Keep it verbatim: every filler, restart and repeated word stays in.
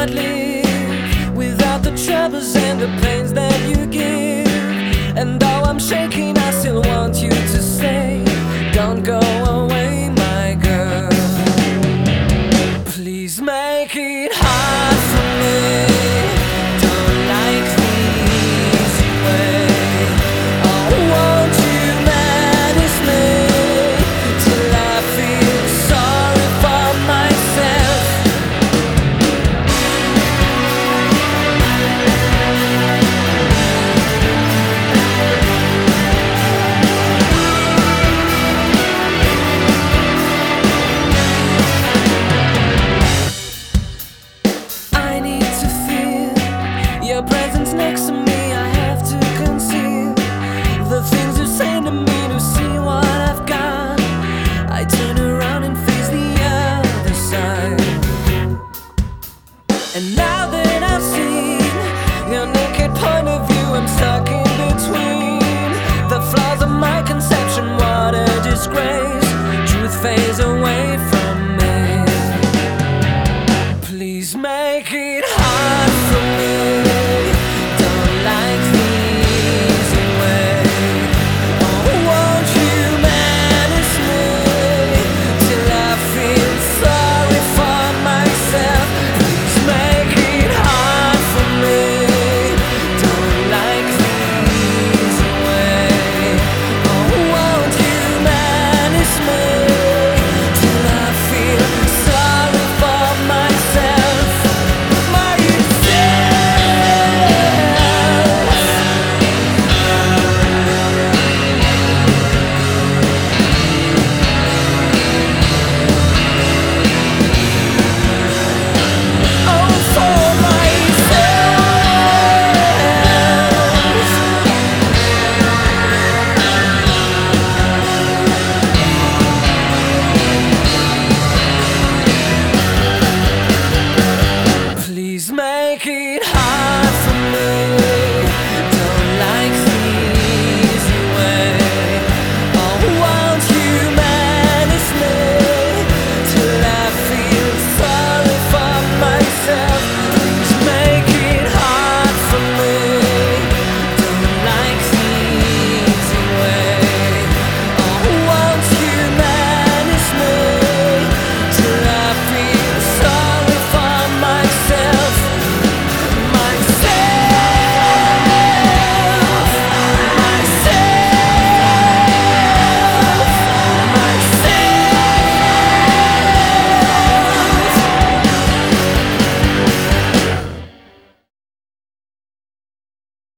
not live without the troubles and the pains that you give. And though I'm shaking, I still want you to stay. Don't go away, my girl. Please make it hard for me. Don't like the easy way. Oh, won't you manage me till I feel sorry for myself? Your presence next to me, I have to conceal the things you say to me to see what I've got. I turn around and face the other side. And now that I've seen your naked point of view, I'm stuck in between the flaws of my conception. What a disgrace. Truth fades away from me. Please make it hard for me. Please make it